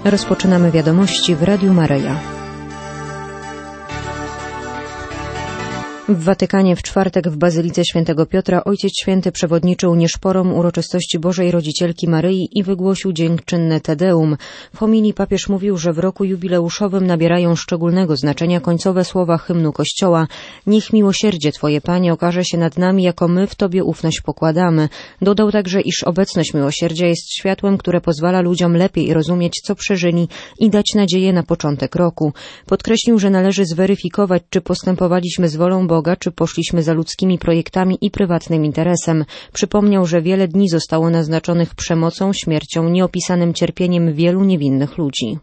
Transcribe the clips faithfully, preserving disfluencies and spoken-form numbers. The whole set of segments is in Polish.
Rozpoczynamy wiadomości w Radiu Maryja. W Watykanie w czwartek w Bazylice Świętego Piotra Ojciec Święty przewodniczył nieszporom uroczystości Bożej Rodzicielki Maryi i wygłosił dziękczynne Te Deum. W homilii papież mówił, że w roku jubileuszowym nabierają szczególnego znaczenia końcowe słowa hymnu Kościoła: Niech miłosierdzie Twoje, Panie, okaże się nad nami, jako my w Tobie ufność pokładamy. Dodał także, iż obecność miłosierdzia jest światłem, które pozwala ludziom lepiej rozumieć, co przeżyli i dać nadzieję na początek roku. Podkreślił, że należy zweryfikować, czy postępowaliśmy z wolą Boga, Boga, czy poszliśmy za ludzkimi projektami i prywatnym interesem. Przypomniał, że wiele dni zostało naznaczonych przemocą, śmiercią, nieopisanym cierpieniem wielu niewinnych ludzi.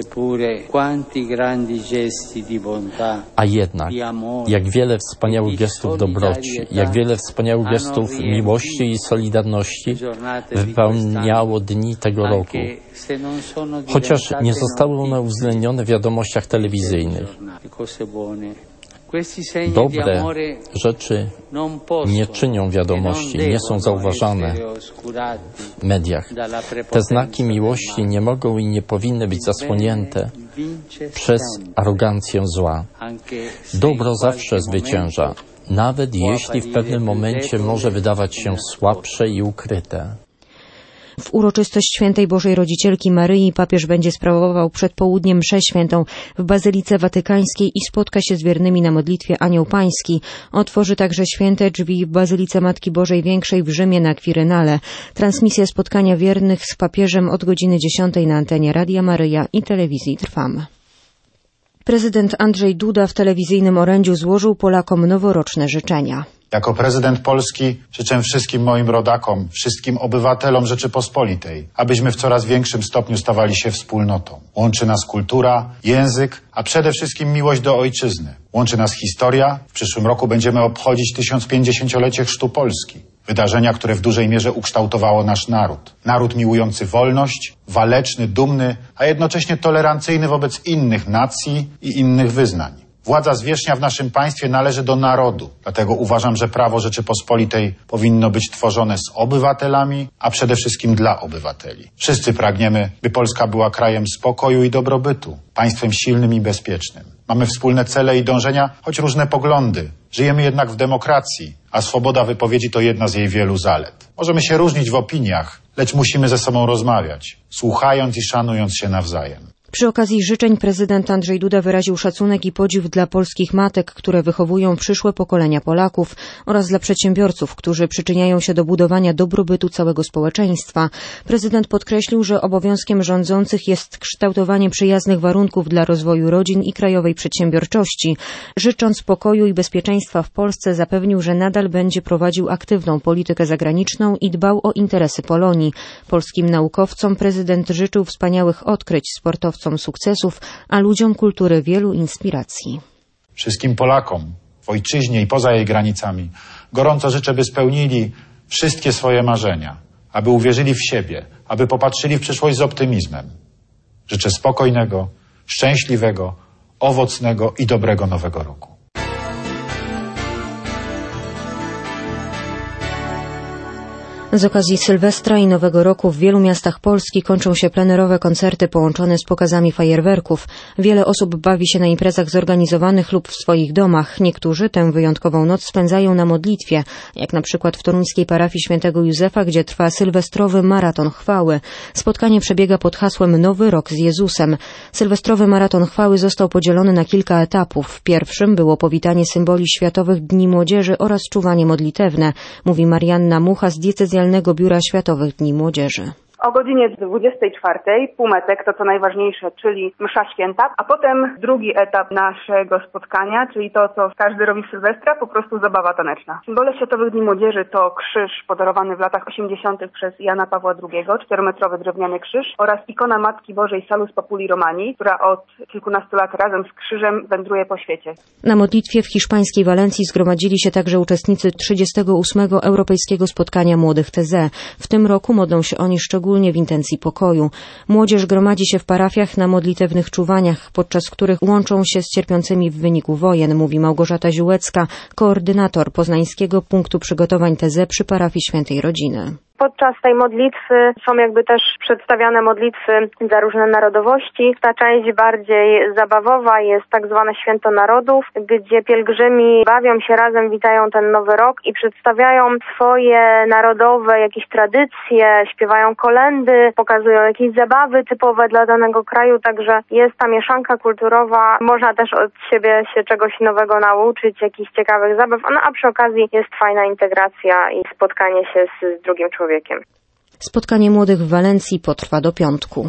A jednak, jak wiele wspaniałych gestów dobroci, jak wiele wspaniałych gestów miłości i solidarności wypełniało dni tego roku, chociaż nie zostały one uwzględnione w wiadomościach telewizyjnych. Dobre rzeczy nie czynią wiadomości, nie są zauważane w mediach. Te znaki miłości nie mogą i nie powinny być zasłonięte przez arogancję zła. Dobro zawsze zwycięża, nawet jeśli w pewnym momencie może wydawać się słabsze i ukryte. W uroczystość Świętej Bożej Rodzicielki Maryi papież będzie sprawował przed południem mszę świętą w Bazylice Watykańskiej i spotka się z wiernymi na modlitwie Anioł Pański. Otworzy także święte drzwi w Bazylice Matki Bożej Większej w Rzymie na Kwirynale. Transmisja spotkania wiernych z papieżem od godziny dziesiątej na antenie Radia Maryja i telewizji Trwam. Prezydent Andrzej Duda w telewizyjnym orędziu złożył Polakom noworoczne życzenia. Jako prezydent Polski życzę wszystkim moim rodakom, wszystkim obywatelom Rzeczypospolitej, abyśmy w coraz większym stopniu stawali się wspólnotą. Łączy nas kultura, język, a przede wszystkim miłość do ojczyzny. Łączy nas historia. W przyszłym roku będziemy obchodzić tysiącpięćdziesięciolecie chrztu Polski. Wydarzenia, które w dużej mierze ukształtowało nasz naród. Naród miłujący wolność, waleczny, dumny, a jednocześnie tolerancyjny wobec innych nacji i innych wyznań. Władza zwierzchnia w naszym państwie należy do narodu. Dlatego uważam, że prawo Rzeczypospolitej powinno być tworzone z obywatelami, a przede wszystkim dla obywateli. Wszyscy pragniemy, by Polska była krajem spokoju i dobrobytu, państwem silnym i bezpiecznym. Mamy wspólne cele i dążenia, choć różne poglądy. Żyjemy jednak w demokracji, a swoboda wypowiedzi to jedna z jej wielu zalet. Możemy się różnić w opiniach, lecz musimy ze sobą rozmawiać, słuchając i szanując się nawzajem. Przy okazji życzeń prezydent Andrzej Duda wyraził szacunek i podziw dla polskich matek, które wychowują przyszłe pokolenia Polaków, oraz dla przedsiębiorców, którzy przyczyniają się do budowania dobrobytu całego społeczeństwa. Prezydent podkreślił, że obowiązkiem rządzących jest kształtowanie przyjaznych warunków dla rozwoju rodzin i krajowej przedsiębiorczości. Życząc pokoju i bezpieczeństwa w Polsce, zapewnił, że nadal będzie prowadził aktywną politykę zagraniczną i dbał o interesy Polonii. Polskim naukowcom prezydent życzył wspaniałych odkryć, sportowcom sukcesów, a ludziom kultury wielu inspiracji. Wszystkim Polakom w ojczyźnie i poza jej granicami gorąco życzę, by spełnili wszystkie swoje marzenia, aby uwierzyli w siebie, aby popatrzyli w przyszłość z optymizmem. Życzę spokojnego, szczęśliwego, owocnego i dobrego nowego roku. Z okazji Sylwestra i Nowego Roku w wielu miastach Polski kończą się plenerowe koncerty połączone z pokazami fajerwerków. Wiele osób bawi się na imprezach zorganizowanych lub w swoich domach. Niektórzy tę wyjątkową noc spędzają na modlitwie, jak na przykład w toruńskiej parafii Świętego Józefa, gdzie trwa sylwestrowy maraton chwały. Spotkanie przebiega pod hasłem Nowy Rok z Jezusem. Sylwestrowy maraton chwały został podzielony na kilka etapów. W pierwszym było powitanie symboli Światowych Dni Młodzieży oraz czuwanie modlitewne, mówi Marianna Mucha z diecezjalnego Biura Światowych Dni Młodzieży. O godzinie dwudziestej czwartej półmetek, to co najważniejsze, czyli msza święta, a potem drugi etap naszego spotkania, czyli to, co każdy robi w Sylwestra, po prostu zabawa taneczna. Symbole Światowych Dni Młodzieży to krzyż podarowany w latach osiemdziesiątych przez Jana Pawła drugiego, czterometrowy drewniany krzyż, oraz ikona Matki Bożej Salus Populi Romani, która od kilkunastu lat razem z krzyżem wędruje po świecie. Na modlitwie w hiszpańskiej Walencji zgromadzili się także uczestnicy trzydziestego ósmego Europejskiego Spotkania Młodych T Z. W tym roku modlą się oni szczególnie w intencji pokoju. Młodzież gromadzi się w parafiach na modlitewnych czuwaniach, podczas których łączą się z cierpiącymi w wyniku wojen, mówi Małgorzata Ziółecka, koordynator Poznańskiego Punktu Przygotowań T Z przy parafii Świętej Rodziny. Podczas tej modlitwy są jakby też przedstawiane modlitwy za różne narodowości. Ta część bardziej zabawowa jest tak zwane Święto Narodów, gdzie pielgrzymi bawią się razem, witają ten nowy rok i przedstawiają swoje narodowe jakieś tradycje, śpiewają kolędy, pokazują jakieś zabawy typowe dla danego kraju, także jest ta mieszanka kulturowa. Można też od siebie się czegoś nowego nauczyć, jakichś ciekawych zabaw, no, a przy okazji jest fajna integracja i spotkanie się z, z drugim człowiekiem. Spotkanie młodych w Walencji potrwa do piątku.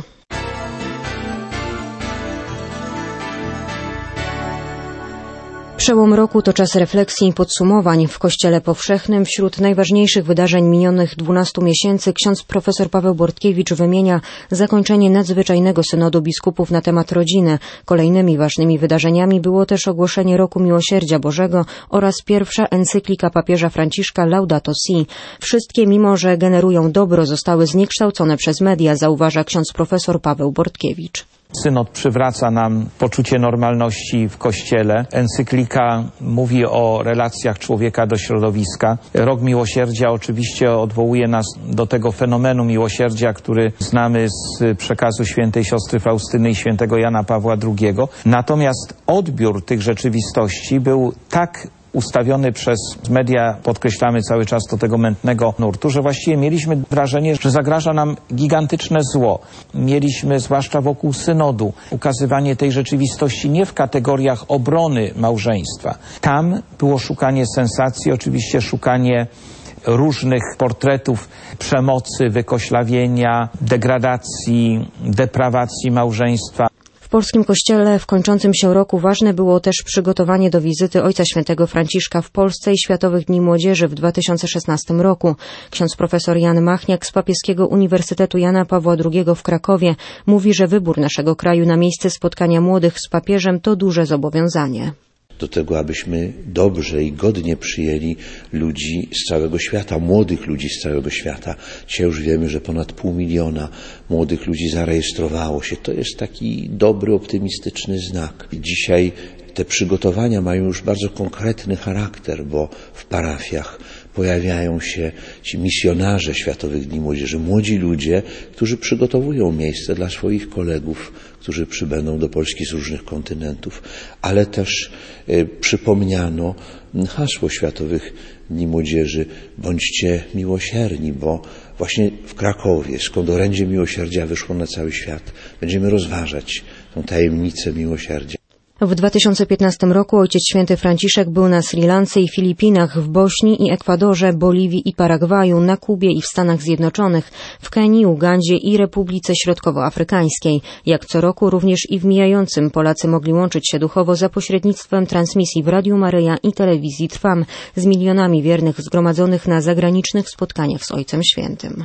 Przełom roku to czas refleksji i podsumowań. W Kościele Powszechnym wśród najważniejszych wydarzeń minionych dwunastu miesięcy ksiądz profesor Paweł Bortkiewicz wymienia zakończenie nadzwyczajnego synodu biskupów na temat rodziny. Kolejnymi ważnymi wydarzeniami było też ogłoszenie Roku Miłosierdzia Bożego oraz pierwsza encyklika papieża Franciszka Laudato Si. Wszystkie, mimo że generują dobro, zostały zniekształcone przez media, zauważa ksiądz profesor Paweł Bortkiewicz. Synod przywraca nam poczucie normalności w Kościele. Encyklika mówi o relacjach człowieka do środowiska. Rok Miłosierdzia oczywiście odwołuje nas do tego fenomenu miłosierdzia, który znamy z przekazu świętej siostry Faustyny i świętego Jana Pawła drugiego. Natomiast odbiór tych rzeczywistości był tak ustawiony przez media, podkreślamy cały czas do tego mętnego nurtu, że właściwie mieliśmy wrażenie, że zagraża nam gigantyczne zło. Mieliśmy, zwłaszcza wokół synodu, ukazywanie tej rzeczywistości nie w kategoriach obrony małżeństwa. Tam było szukanie sensacji, oczywiście szukanie różnych portretów przemocy, wykoślawienia, degradacji, deprawacji małżeństwa. W polskim kościele w kończącym się roku ważne było też przygotowanie do wizyty Ojca Świętego Franciszka w Polsce i Światowych Dni Młodzieży w dwa tysiące szesnastym roku. Ksiądz profesor Jan Machniak z Papieskiego Uniwersytetu Jana Pawła drugiego w Krakowie mówi, że wybór naszego kraju na miejsce spotkania młodych z papieżem to duże zobowiązanie. Do tego, abyśmy dobrze i godnie przyjęli ludzi z całego świata, młodych ludzi z całego świata. Dzisiaj już wiemy, że ponad pół miliona młodych ludzi zarejestrowało się. To jest taki dobry, optymistyczny znak. Dzisiaj te przygotowania mają już bardzo konkretny charakter, bo w parafiach pojawiają się ci misjonarze Światowych Dni Młodzieży, młodzi ludzie, którzy przygotowują miejsce dla swoich kolegów, którzy przybędą do Polski z różnych kontynentów, ale też y, przypomniano hasło Światowych Dni Młodzieży: bądźcie miłosierni, bo właśnie w Krakowie, skąd orędzie miłosierdzia wyszło na cały świat, będziemy rozważać tę tajemnicę miłosierdzia. W dwa tysiące piętnastym roku Ojciec Święty Franciszek był na Sri Lance i Filipinach, w Bośni i Ekwadorze, Boliwii i Paragwaju, na Kubie i w Stanach Zjednoczonych, w Kenii, Ugandzie i Republice Środkowoafrykańskiej. Jak co roku również i w mijającym Polacy mogli łączyć się duchowo za pośrednictwem transmisji w Radiu Maryja i telewizji Trwam z milionami wiernych zgromadzonych na zagranicznych spotkaniach z Ojcem Świętym.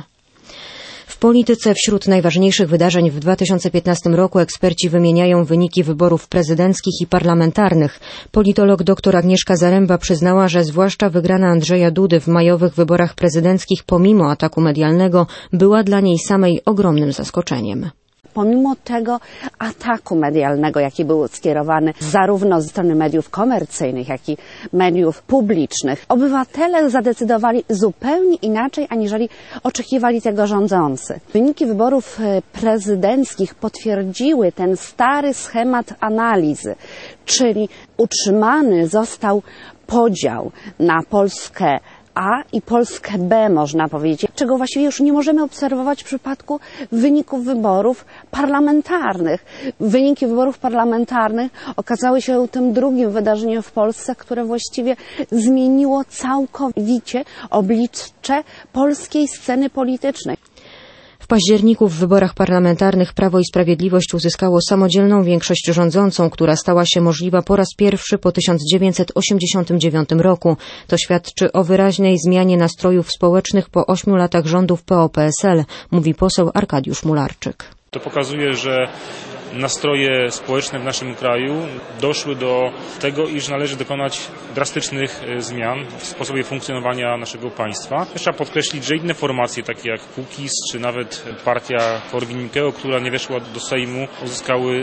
W polityce wśród najważniejszych wydarzeń w dwa tysiące piętnastym roku eksperci wymieniają wyniki wyborów prezydenckich i parlamentarnych. Politolog dr Agnieszka Zaręba przyznała, że zwłaszcza wygrana Andrzeja Dudy w majowych wyborach prezydenckich pomimo ataku medialnego była dla niej samej ogromnym zaskoczeniem. Pomimo tego ataku medialnego, jaki był skierowany zarówno ze strony mediów komercyjnych, jak i mediów publicznych, obywatele zadecydowali zupełnie inaczej, aniżeli oczekiwali tego rządzący. Wyniki wyborów prezydenckich potwierdziły ten stary schemat analizy, czyli utrzymany został podział na Polskę A i Polskę B, można powiedzieć, czego właściwie już nie możemy obserwować w przypadku wyników wyborów parlamentarnych. Wyniki wyborów parlamentarnych okazały się tym drugim wydarzeniem w Polsce, które właściwie zmieniło całkowicie oblicze polskiej sceny politycznej. W październiku w wyborach parlamentarnych Prawo i Sprawiedliwość uzyskało samodzielną większość rządzącą, która stała się możliwa po raz pierwszy po tysiąc dziewięćset osiemdziesiątym dziewiątym roku. To świadczy o wyraźnej zmianie nastrojów społecznych po ośmiu latach rządów P O P S L, mówi poseł Arkadiusz Mularczyk. To pokazuje, że nastroje społeczne w naszym kraju doszły do tego, iż należy dokonać drastycznych zmian w sposobie funkcjonowania naszego państwa. Trzeba podkreślić, że inne formacje, takie jak Kukiz, czy nawet partia Korwin-Mikkego, która nie weszła do Sejmu, uzyskały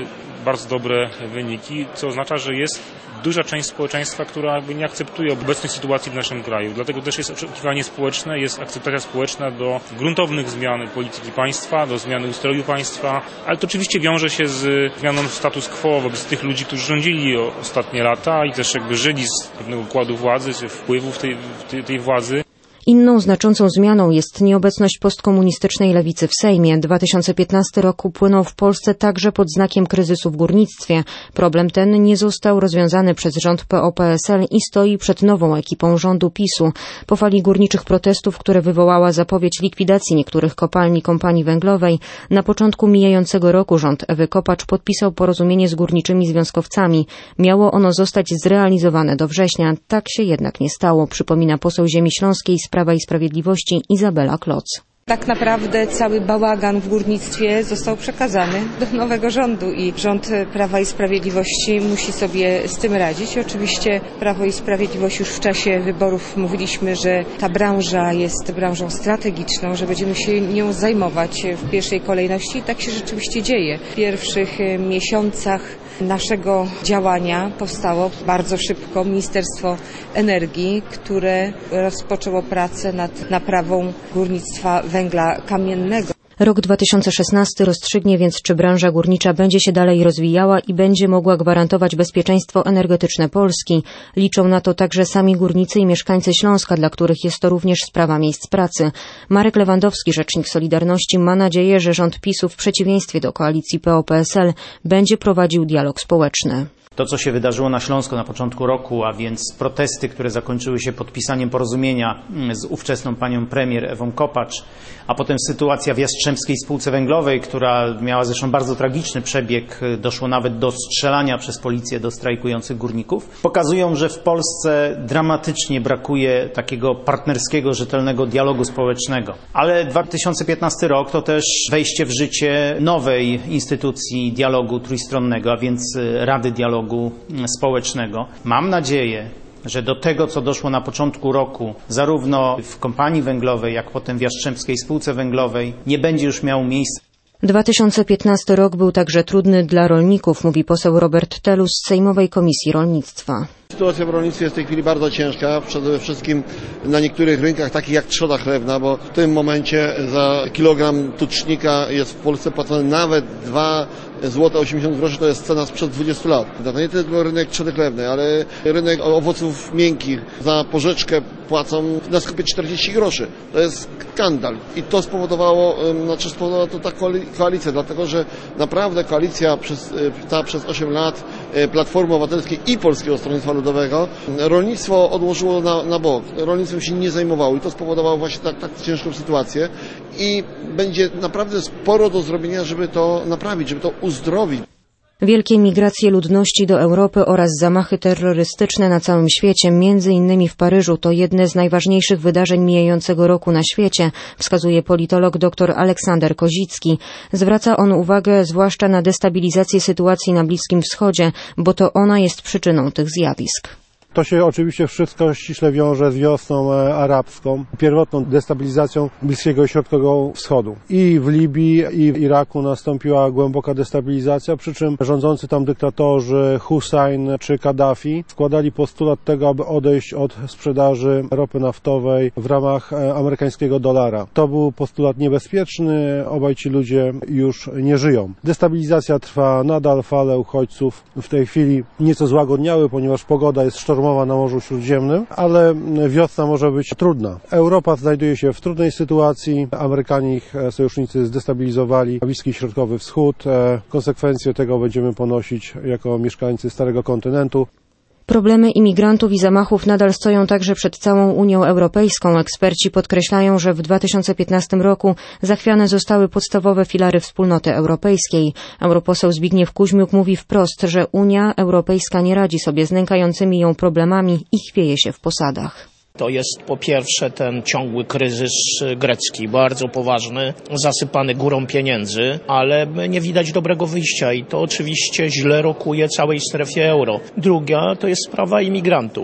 bardzo dobre wyniki, co oznacza, że jest duża część społeczeństwa, która jakby nie akceptuje obecnej sytuacji w naszym kraju. Dlatego też jest oczekiwanie społeczne, jest akceptacja społeczna do gruntownych zmian polityki państwa, do zmiany ustroju państwa, ale to oczywiście wiąże się z zmianą status quo wobec tych ludzi, którzy rządzili ostatnie lata i też jakby żyli z pewnego układu władzy, czy wpływów tej, tej, tej władzy. Inną znaczącą zmianą jest nieobecność postkomunistycznej lewicy w Sejmie. dwa tysiące piętnasty rok upłynął w Polsce także pod znakiem kryzysu w górnictwie. Problem ten nie został rozwiązany przez rząd P O P S L i stoi przed nową ekipą rządu PiSu. Po fali górniczych protestów, które wywołała zapowiedź likwidacji niektórych kopalni kompanii węglowej, na początku mijającego roku rząd Ewy Kopacz podpisał porozumienie z górniczymi związkowcami. Miało ono zostać zrealizowane do września. Tak się jednak nie stało, przypomina poseł Ziemi Śląskiej z Prawa i Sprawiedliwości Izabela Kloc. Tak naprawdę cały bałagan w górnictwie został przekazany do nowego rządu i rząd Prawa i Sprawiedliwości musi sobie z tym radzić. Oczywiście Prawo i Sprawiedliwość już w czasie wyborów mówiliśmy, że ta branża jest branżą strategiczną, że będziemy się nią zajmować w pierwszej kolejności i tak się rzeczywiście dzieje. W pierwszych miesiącach naszego działania powstało bardzo szybko Ministerstwo Energii, które rozpoczęło pracę nad naprawą górnictwa węgla kamiennego. Rok dwa tysiące szesnasty rozstrzygnie więc, czy branża górnicza będzie się dalej rozwijała i będzie mogła gwarantować bezpieczeństwo energetyczne Polski. Liczą na to także sami górnicy i mieszkańcy Śląska, dla których jest to również sprawa miejsc pracy. Marek Lewandowski, rzecznik Solidarności, ma nadzieję, że rząd PiSu w przeciwieństwie do koalicji P O P S L będzie prowadził dialog społeczny. To, co się wydarzyło na Śląsku na początku roku, a więc protesty, które zakończyły się podpisaniem porozumienia z ówczesną panią premier Ewą Kopacz, a potem sytuacja w Jastrzębskiej Spółce Węglowej, która miała zresztą bardzo tragiczny przebieg, doszło nawet do strzelania przez policję do strajkujących górników, pokazują, że w Polsce dramatycznie brakuje takiego partnerskiego, rzetelnego dialogu społecznego. Ale dwa tysiące piętnasty rok to też wejście w życie nowej instytucji dialogu trójstronnego, a więc Rady Dialogu Społecznego. Mam nadzieję, że do tego, co doszło na początku roku, zarówno w kompanii węglowej, jak potem w Jastrzębskiej Spółce Węglowej, nie będzie już miało miejsca. dwa tysiące piętnasty rok był także trudny dla rolników, mówi poseł Robert Telus z Sejmowej Komisji Rolnictwa. Sytuacja w rolnictwie jest w tej chwili bardzo ciężka, przede wszystkim na niektórych rynkach, takich jak trzoda chlewna, bo w tym momencie za kilogram tucznika jest w Polsce płacone nawet dwa złote osiemdziesiąt groszy, to jest cena sprzed dwudziestu lat. To nie tylko rynek trzody chlewnej, ale rynek owoców miękkich. Za porzeczkę płacą na sklepie czterdzieści groszy. To jest skandal. I to spowodowało, znaczy spowodowała to ta koalicja, dlatego że naprawdę koalicja przez, ta przez osiem lat Platformy Obywatelskiej i Polskiego Stronnictwa Ludowego rolnictwo odłożyło na, na bok. Rolnictwem się nie zajmowało i to spowodowało właśnie tak, tak ciężką sytuację i będzie naprawdę sporo do zrobienia, żeby to naprawić, żeby to uzdrowić. Wielkie migracje ludności do Europy oraz zamachy terrorystyczne na całym świecie, między innymi w Paryżu, to jedne z najważniejszych wydarzeń mijającego roku na świecie, wskazuje politolog dr Aleksander Kozicki. Zwraca on uwagę zwłaszcza na destabilizację sytuacji na Bliskim Wschodzie, bo to ona jest przyczyną tych zjawisk. To się oczywiście wszystko ściśle wiąże z wiosną arabską, pierwotną destabilizacją Bliskiego i Środkowego Wschodu. I w Libii, i w Iraku nastąpiła głęboka destabilizacja, przy czym rządzący tam dyktatorzy Hussein czy Kaddafi składali postulat tego, aby odejść od sprzedaży ropy naftowej w ramach amerykańskiego dolara. To był postulat niebezpieczny, obaj ci ludzie już nie żyją. Destabilizacja trwa nadal, fale uchodźców w tej chwili nieco złagodniały, ponieważ pogoda jest sztormowa na Morzu Śródziemnym, ale wiosna może być trudna. Europa znajduje się w trudnej sytuacji. Amerykanie, ich sojusznicy zdestabilizowali Bliski i Środkowy Wschód. Konsekwencje tego będziemy ponosić jako mieszkańcy Starego Kontynentu. Problemy imigrantów i zamachów nadal stoją także przed całą Unią Europejską. Eksperci podkreślają, że w dwa tysiące piętnastym roku zachwiane zostały podstawowe filary wspólnoty europejskiej. Europoseł Zbigniew Kuźmiuk mówi wprost, że Unia Europejska nie radzi sobie z nękającymi ją problemami i chwieje się w posadach. To jest po pierwsze ten ciągły kryzys grecki, bardzo poważny, zasypany górą pieniędzy, ale nie widać dobrego wyjścia i to oczywiście źle rokuje całej strefie euro. Druga to jest sprawa imigrantów.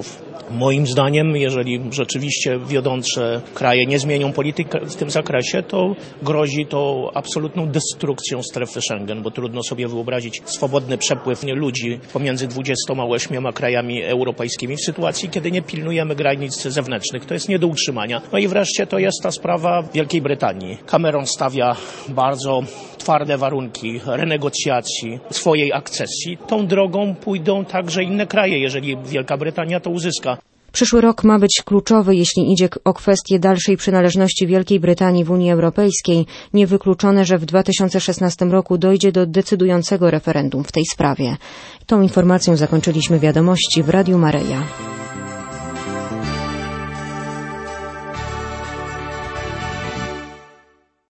Moim zdaniem, jeżeli rzeczywiście wiodące kraje nie zmienią polityki w tym zakresie, to grozi to absolutną destrukcją strefy Schengen, bo trudno sobie wyobrazić swobodny przepływ ludzi pomiędzy dwudziestoma ośmioma krajami europejskimi w sytuacji, kiedy nie pilnujemy granic zewnętrznych. To jest nie do utrzymania. No i wreszcie to jest ta sprawa Wielkiej Brytanii. Cameron stawia bardzo twarde warunki renegocjacji swojej akcesji. Tą drogą pójdą także inne kraje, jeżeli Wielka Brytania to uzyska. Przyszły rok ma być kluczowy, jeśli idzie o kwestię dalszej przynależności Wielkiej Brytanii w Unii Europejskiej. Niewykluczone, że w dwa tysiące szesnastym roku dojdzie do decydującego referendum w tej sprawie. Tą informacją zakończyliśmy wiadomości w Radiu Maryja.